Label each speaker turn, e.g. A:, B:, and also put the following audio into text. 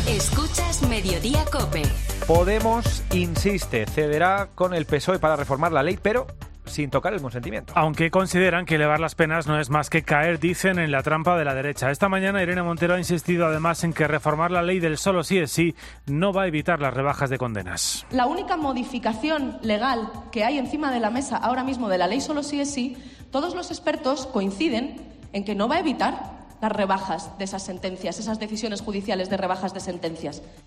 A: Escuchas Mediodía COPE.
B: Podemos insiste, cederá con el PSOE para reformar la ley, pero sin tocar el consentimiento.
C: Aunque consideran que elevar las penas no es más que caer, dicen, en la trampa de la derecha. Esta mañana Irene Montero ha insistido además en que reformar la ley del solo sí es sí no va a evitar las rebajas de condenas.
D: La única modificación legal que hay encima de la mesa ahora mismo de la ley solo sí es sí, todos los expertos coinciden en que no va a evitar las rebajas de esas sentencias, esas decisiones judiciales de rebajas de sentencias.